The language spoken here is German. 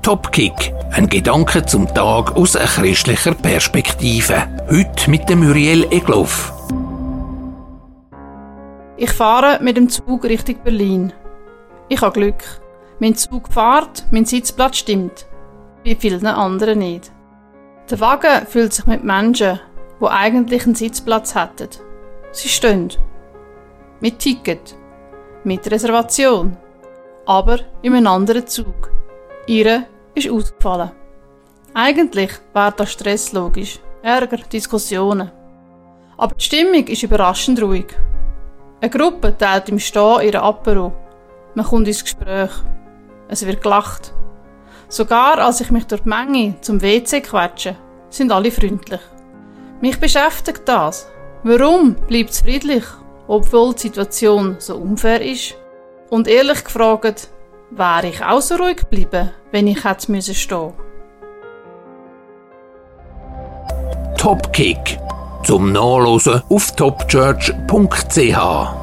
Topkick, ein Gedanke zum Tag aus einer christlicher Perspektive. Heute mit dem Muriel Egloff. Ich fahre mit dem Zug Richtung Berlin. Ich habe Glück. Mein Zug fährt, mein Sitzplatz stimmt. Bei vielen anderen nicht. Der Wagen füllt sich mit Menschen, die eigentlich einen Sitzplatz hätten. Sie stehen. Mit Ticket. Mit Reservation. Aber in einem anderen Zug. Ihre ist ausgefallen. Eigentlich wäre das Stress logisch. Ärger, Diskussionen. Aber die Stimmung ist überraschend ruhig. Eine Gruppe teilt im Stehen ihre Apero. Man kommt ins Gespräch. Es wird gelacht. Sogar als ich mich durch die Menge zum WC quetsche, sind alle freundlich. Mich beschäftigt das. Warum bleibt es friedlich, obwohl die Situation so unfair ist? Und ehrlich gefragt, wäre ich auch so ruhig geblieben, wenn ich hätte stehen müssen. Topkick. Zum Nachlesen auf topchurch.ch.